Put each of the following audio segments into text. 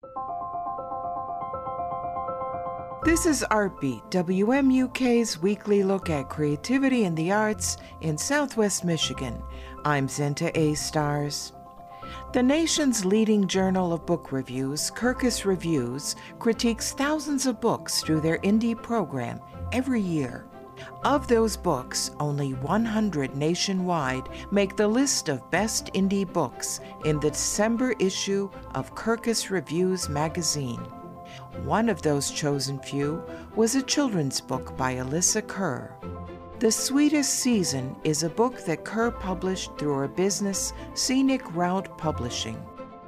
This is Artbeat, WMUK's weekly look at creativity and the arts in Southwest Michigan. I'm Zenta A. Stars. The nation's leading journal of book reviews, Kirkus Reviews, critiques thousands of books through their indie program every year. Of those books, only 100 nationwide make the list of best indie books in the December issue of Kirkus Reviews magazine. One of those chosen few was a children's book by Alyssa Kerr. The Sweetest Season is a book that Kerr published through her business, Scenic Route Publishing.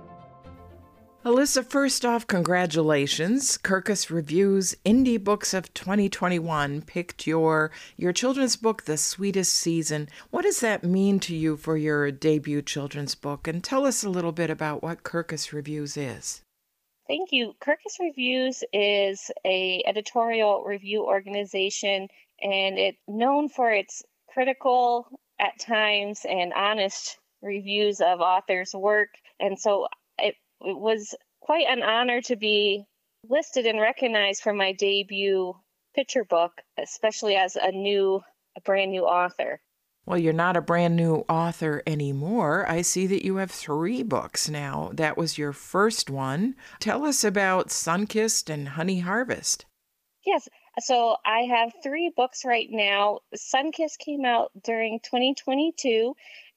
Alyssa, first off, congratulations. Kirkus Reviews Indie Books of 2021 picked your children's book, The Sweetest Season. What does that mean to you for your debut children's book? And tell us a little bit about what Kirkus Reviews is. Thank you. Kirkus Reviews is an editorial review organization, and it's known for its critical, at times, and honest reviews of authors' work. And so it was quite an honor to be listed and recognized for my debut picture book, especially as a brand new author. Well, you're not a brand new author anymore. I see that you have 3 books now. That was your first one. Tell us about Sunkissed and Honey Harvest. Yes, so I have 3 books right now. Sunkissed came out during 2022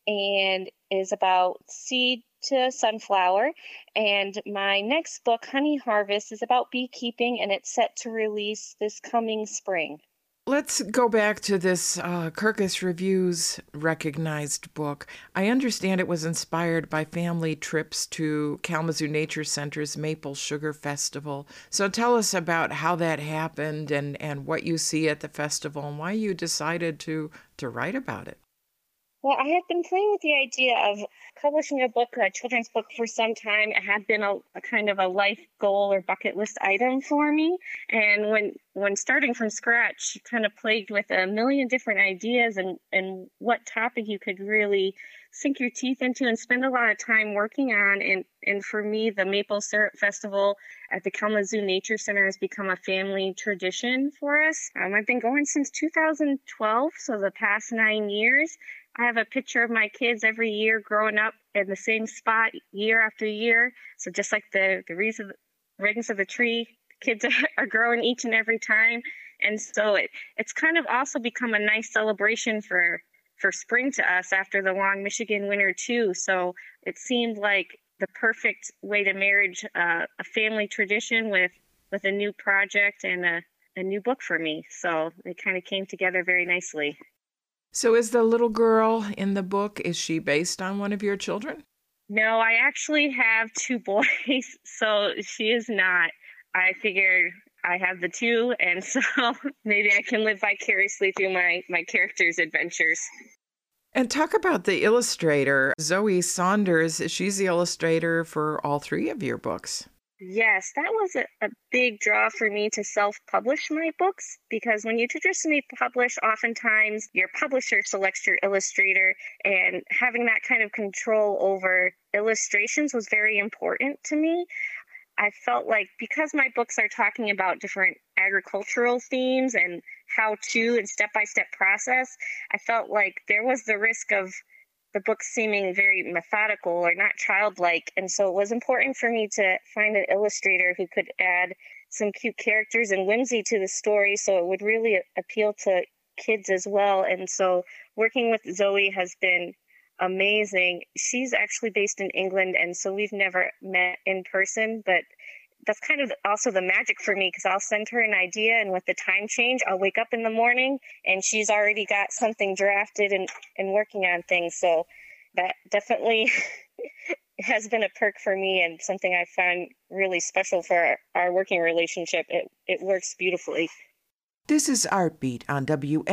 and is about seed to sunflower. And my next book, Honey Harvest, is about beekeeping, and it's set to release this coming spring. Let's go back to this Kirkus Reviews recognized book. I understand it was inspired by family trips to Kalamazoo Nature Center's Maple Sugar Festival. So tell us about how that happened and what you see at the festival and why you decided to write about it. Well, I had been playing with the idea of publishing a children's book for some time. It had been a kind of a life goal or bucket list item for me. And when starting from scratch, kind of plagued with a million different ideas and what topic you could really sink your teeth into and spend a lot of time working on. And for me, the Maple Syrup Festival at the Kalamazoo Nature Center has become a family tradition for us. I've been going since 2012, so the past 9 years. I have a picture of my kids every year growing up in the same spot year after year. So just like the rings of the tree, kids are growing each and every time. And so it's kind of also become a nice celebration for spring to us after the long Michigan winter too. So it seemed like the perfect way to marriage a family tradition with a new project and a new book for me. So it kind of came together very nicely. So is the little girl in the book, is she based on one of your children? No, I actually have 2 boys, so she is not. I figured I have the 2, and so maybe I can live vicariously through my character's adventures. And talk about the illustrator, Zoe Saunders. She's the illustrator for all 3 of your books. Yes, that was a big draw for me to self-publish my books, because when you traditionally publish, oftentimes your publisher selects your illustrator, and having that kind of control over illustrations was very important to me. I felt like because my books are talking about different agricultural themes and how-to and step-by-step process, I felt like there was the risk of the book seeming very methodical or not childlike. And so it was important for me to find an illustrator who could add some cute characters and whimsy to the story so it would really appeal to kids as well. And so working with Zoe has been amazing. She's actually based in England, and so we've never met in person, but that's kind of also the magic for me, because I'll send her an idea, and with the time change, I'll wake up in the morning and she's already got something drafted and working on things. So that definitely has been a perk for me and something I found really special for our working relationship. It works beautifully. This is Artbeat on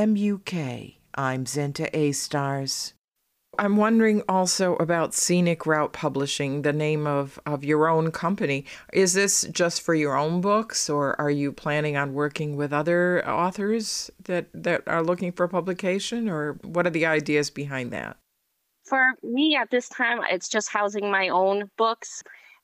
WMUK. I'm Zenta A. Stars. I'm wondering also about Scenic Route Publishing, the name of your own company. Is this just for your own books, or are you planning on working with other authors that are looking for publication, or what are the ideas behind that? For me at this time, it's just housing my own books.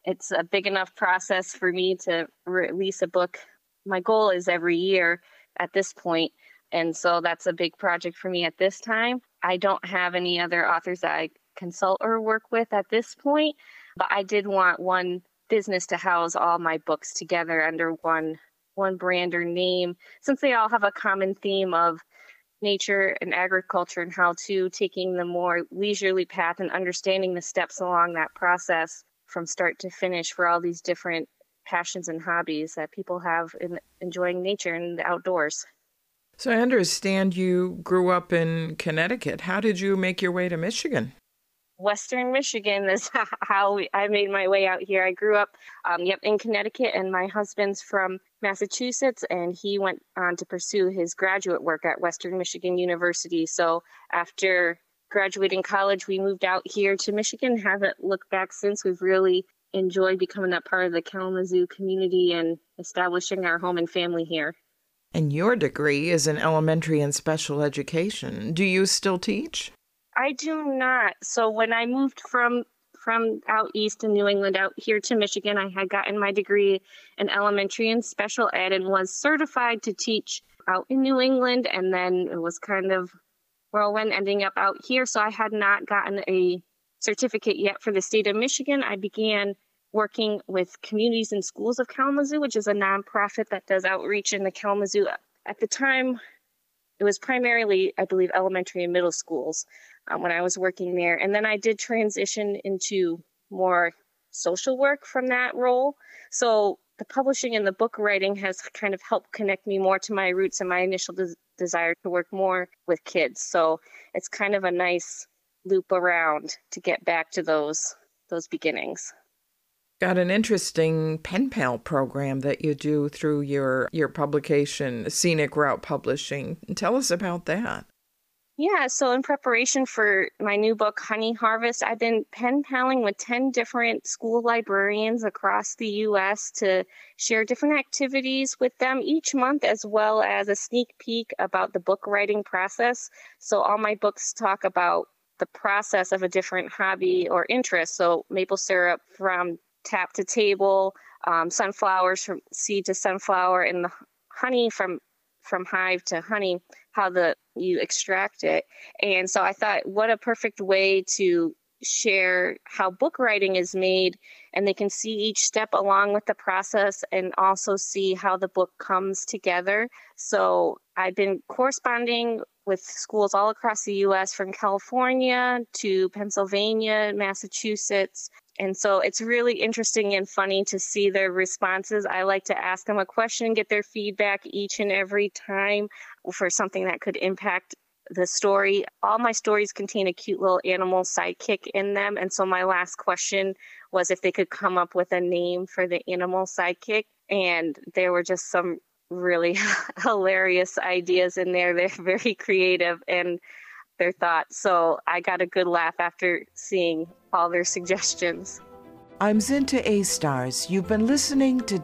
it's a big enough process for me to release a book. My goal is every year at this point, and so that's a big project for me at this time. I don't have any other authors that I consult or work with at this point, but I did want one business to house all my books together under one brand or name, since they all have a common theme of nature and agriculture and how to taking the more leisurely path and understanding the steps along that process from start to finish for all these different passions and hobbies that people have in enjoying nature and the outdoors. So I understand you grew up in Connecticut. How did you make your way to Michigan? Western Michigan is how I made my way out here. I grew up in Connecticut, and my husband's from Massachusetts, and he went on to pursue his graduate work at Western Michigan University. So after graduating college, we moved out here to Michigan. Haven't looked back since. We've really enjoyed becoming a part of the Kalamazoo community and establishing our home and family here. And your degree is in elementary and special education. Do you still teach? I do not. So when I moved from out east in New England out here to Michigan, I had gotten my degree in elementary and special ed and was certified to teach out in New England. And then it was kind of whirlwind ending up out here. So I had not gotten a certificate yet for the state of Michigan. I began working with Communities and Schools of Kalamazoo, which is a nonprofit that does outreach in the Kalamazoo. At the time, it was primarily, I believe, elementary and middle schools when I was working there. And then I did transition into more social work from that role. So the publishing and the book writing has kind of helped connect me more to my roots and my initial desire to work more with kids. So it's kind of a nice loop around to get back to those beginnings. Got an interesting pen pal program that you do through your publication, Scenic Route Publishing. Tell us about that. Yeah, so in preparation for my new book, Honey Harvest, I've been pen paling with 10 different school librarians across the U.S. to share different activities with them each month, as well as a sneak peek about the book writing process. So all my books talk about the process of a different hobby or interest. So maple syrup from tap to table, sunflowers from seed to sunflower, and the honey from hive to honey, how you extract it. And so I thought, what a perfect way to share how book writing is made, and they can see each step along with the process and also see how the book comes together. So I've been corresponding with schools all across the U.S., from California to Pennsylvania, Massachusetts. And so it's really interesting and funny to see their responses. I like to ask them a question, get their feedback each and every time for something that could impact the story. All my stories contain a cute little animal sidekick in them. And so my last question was if they could come up with a name for the animal sidekick. And there were just some really hilarious ideas in there. They're very creative and their thoughts. So I got a good laugh after seeing all their suggestions. I'm Zinta A. Stars. You've been listening to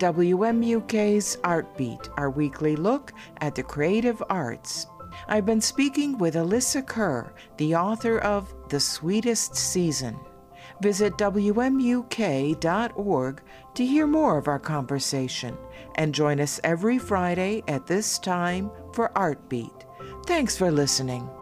WMUK's Art Beat, our weekly look at the creative arts. I've been speaking with Alyssa Kerr, the author of The Sweetest Season. Visit WMUK.org to hear more of our conversation and join us every Friday at this time for Art Beat. Thanks for listening.